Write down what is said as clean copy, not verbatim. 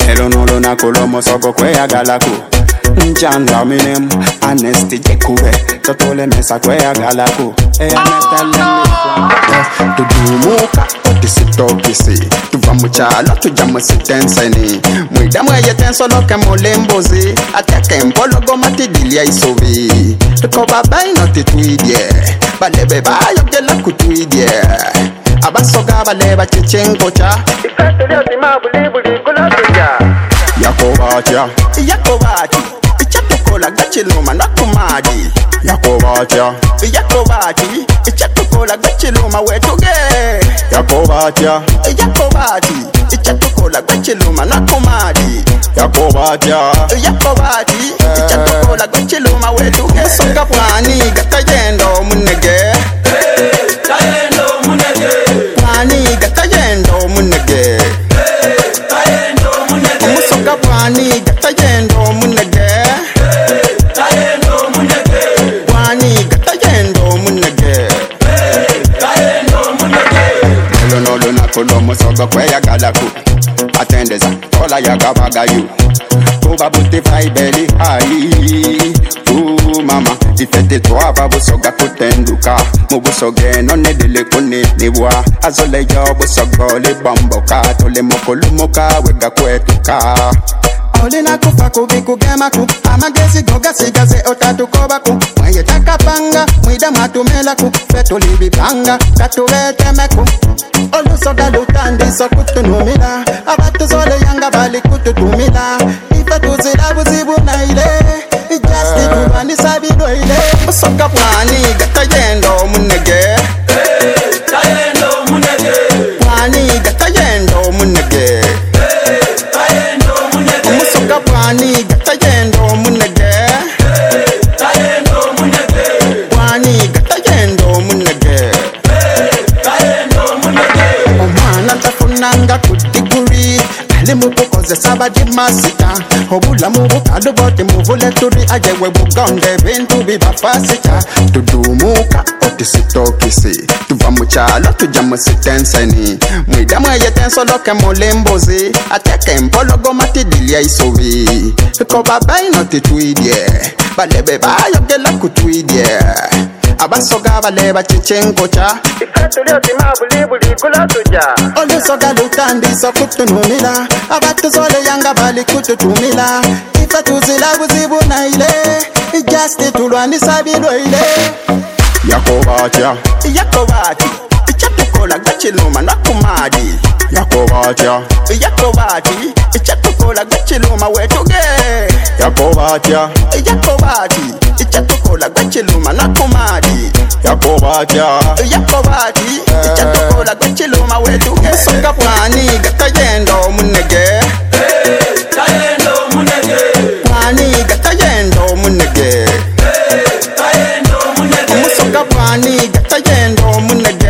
Lelo nolo na kolomo soko kwe galaku. Njanda minem, anesti jekube. Totole mesa kwe galaku. Tudumuka, otisitokisi. Tuvamuchala, tujamusitenseni. Mwida mweye tenso loke molembozi. Ateke mpologo matidilia isovi. Tukoba bai noti tuidye. Balebe bayo gela kutuidye. Abasoga baleba chichengocha. Ikatulia tima buli kula tuja. Yakovacha, Yakovachi. Ichatukola gachiluma nakumadi. Yakovacha, Yakovachi. Ichatukola gachiluma wetuge. Yakovacha, Yakovachi. Ichatukola gachiluma nakumadi. Yakovacha, Yakovachi. Ichatukola gachiluma wetuge. Soka pwani gatayendo munege. Tayendo munege. Pwani gatayendo munege. Tayendo munege. Musoka pwani gatayendo munege. Tayendo munege. Pwani gatayendo munege. Tayendo munege. Lolo na kolomo soga kwe ya galaku. Atendeza tola ya gabagayu. Kuba buti fai beli hai. Mama ifete toa babu soga kutenduka. Mubu soge no ne dele kone niwa. Azole yo bu sogo le bamboka. Tole mokolo moka wega kwetuka. Olina kufa kubiku gemaku. Amagesi goga sigaze otatu kobaku. Mwenye takapanga mwida matumelaku. Fetu libi panga katuvete meku. Olu soga lutandi so kutunumila. Abatu zole yanga bali kututumila. Ifetu zilabu zibu na ile. Ijasti kubani sabido ile. Musoka pwani gatayendo munege. Tayendo munege. Pwani gatayendo munege. Tayendo munege. Musoka pwani gatayendo munege. Tayendo munege. Pwani gatayendo munege. Tayendo munege. Omwana tafunanga kudiguri. Alimutukoze sabadi masita. Obula mubukalu bote muvule turi. Ajewe bugonde bintu bibafasita. Tudumuka otisitokisi. Tuvamuchala tujamusitenseni. Mwida mweye tenso loke molembozi. Ateke mpologo matidilia isovi. Koba bai noti tuidye. Balebe bayo gela kutuidye. Abasoga baleba chichengocha. Ikatulia tima buli kula tuja. Olu soga lutandi so kutunumila. Abatu zole yanga bali kututumila. Ifetu zilabu zibu na ile. Ijasti tulwani sabido ile. Yakovacha, Yakovachi. Ichatukola gachiluma nakumadi. Yakovacha, Yakovachi. Ichatukola gachiluma wetuge. Yakovacha, Yakovachi. Ichatukola gachiluma nakumadi. Yakovacha, Yakovachi. Ichatukola gachiluma wetuge. Soka pwani gatayendo munege. Tayendo munege. Pwani gatayendo munege. Tayendo munege. Musoka pwani gatayendo munege.